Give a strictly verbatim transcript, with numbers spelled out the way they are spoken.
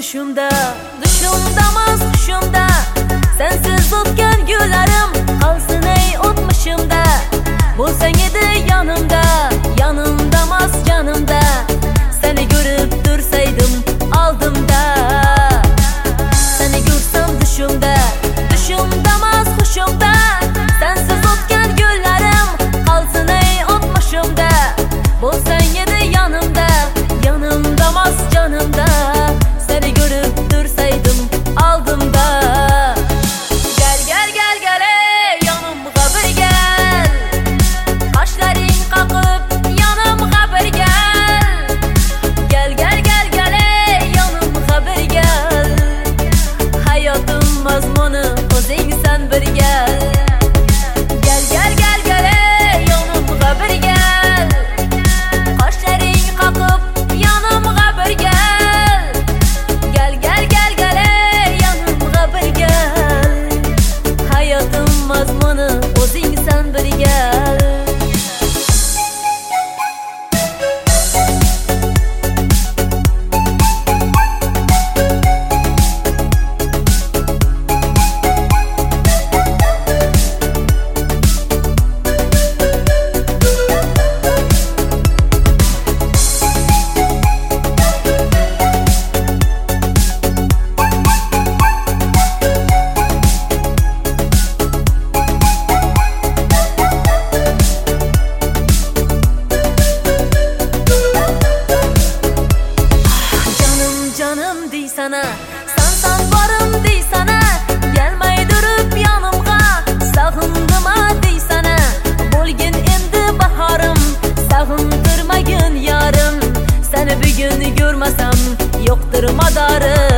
düşümdə, düşümdəmaz huşumda. Sensiz o'tgan günlerim qalsın ey o'tmishimda. Bo'lsang edi yanımda, yanımdamas canımda. Seni görüp dursaydım aldımda. Seni görsem düşümdə, düşümdəmaz huşumda. Sensiz o'tgan günlerim qalsın ey o'tmishimda. Bo'lsang edi yanımda, yanımdamas canımda. Seni görüp dursaydım aldımda. Gel gel gel gel ey yanımga bir gel. Kaşların kakıp yanımga bir gel. Gel gel gel gel ey yanımga bir gel. Hayatım mazmunu o'zing sen bir gel. Gel gel gel gel ey yanımga bir gel. Kaşların kakıp yanımga bir gel. Gel gel gel gel ey yanımga bir gel. Hayatım mazmunu o'zing sen bir gel. Canım dey sana, sansan varım dey sana. Gelmey durup yanımga, sağındım ha dey sana. Bo'lgin endi baharım, sağındırmagin yarım. Seni bir gün görmesem yoktur madarım.